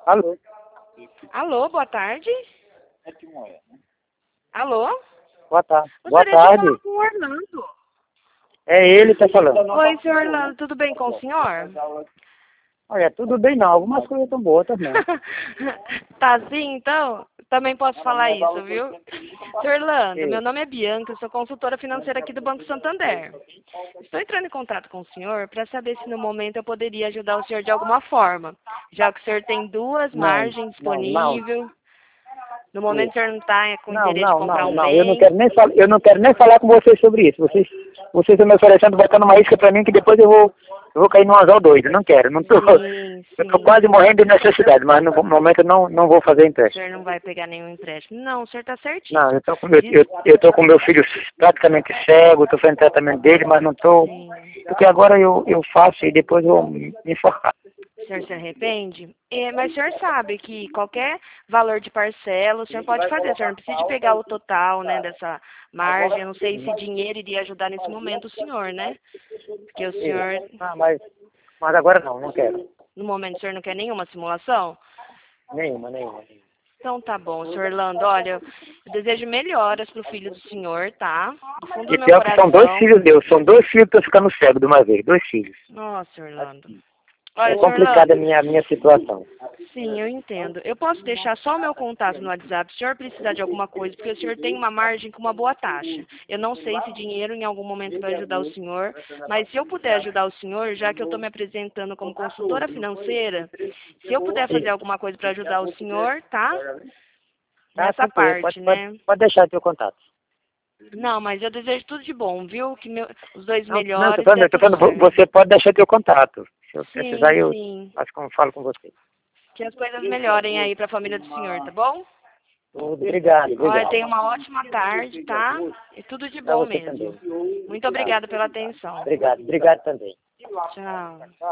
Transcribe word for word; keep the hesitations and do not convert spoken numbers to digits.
Alô? Alô, boa tarde. Alô? Boa tarde. Boa Gostaria de tarde. falar com o Orlando. É ele que tá falando. Oi, senhor Orlando, tudo bem com o senhor? Olha, tudo bem não. Algumas coisas estão boas também. Tá assim, então? Também posso falar isso, viu? Senhor Orlando, Sim. meu nome é Bianca, eu sou consultora financeira aqui do Banco Santander. Estou entrando em contato com o senhor para saber se no momento eu poderia ajudar o senhor de alguma forma, já que o senhor tem duas Não, margens não, não. disponíveis. No momento o senhor não está com Não, interesse de não, comprar não, um não. Eu não bem. quero nem falar, eu não quero nem falar com vocês sobre isso. Vocês, vocês estão me oferecendo botando uma isca pra mim que depois eu vou, eu vou cair num azar doido. Não quero, não tô. Sim, Eu tô sim. quase morrendo de necessidade, mas no momento eu não, não vou fazer O empréstimo. senhor não vai pegar nenhum empréstimo. Não, o senhor está Não, certíssimo. eu tô com meu, Diz- eu, eu tô com meu filho praticamente cego, tô fazendo tratamento dele, mas não tô. Sim. Porque agora eu, eu faço e depois eu vou me enfocar. O senhor se arrepende? É, mas o senhor sabe que qualquer valor de parcela o senhor pode fazer. O senhor não precisa de pegar o total, né, dessa margem. Eu não sei se dinheiro iria ajudar nesse momento o senhor, né? Porque o senhor, Ah, mas, mas agora não, não quero. no momento, o senhor não quer nenhuma simulação? Nenhuma, nenhuma. Então tá bom, senhor Orlando. Olha, eu desejo melhoras pro filho do senhor, tá? Do fundo E do meu pior que são dois coração. filhos meus, são dois filhos que estão ficando cegos de uma vez, dois filhos. Nossa, senhor Orlando. É Olha, senhor complicada a Orlando. minha, a minha situação. Sim, eu entendo. Eu posso deixar só o meu contato no WhatsApp se o senhor precisar de alguma coisa, porque o senhor tem uma margem com uma boa taxa. Eu não sei se dinheiro em algum momento vai ajudar o senhor, mas se eu puder ajudar o senhor, já que eu estou me apresentando como consultora financeira, se eu puder fazer alguma coisa para ajudar o senhor, tá? Tá, Nessa tranquilo, parte, pode, pode, né? pode deixar teu contato. Não, mas eu desejo tudo de bom, viu? Que meu, os dois Não, não, tô melhores falando, dê eu tô tudo falando, vo- certo. você pode deixar teu contato. Se eu precisar, Sim, eu sim. acho que eu falo com você. Que as coisas melhorem aí para a família do senhor, tá bom? Obrigado, Olha, obrigado. tenha uma ótima tarde, tá? E tudo de Pra bom você mesmo. também. Muito obrigada pela atenção. Obrigado, obrigado também. Tchau.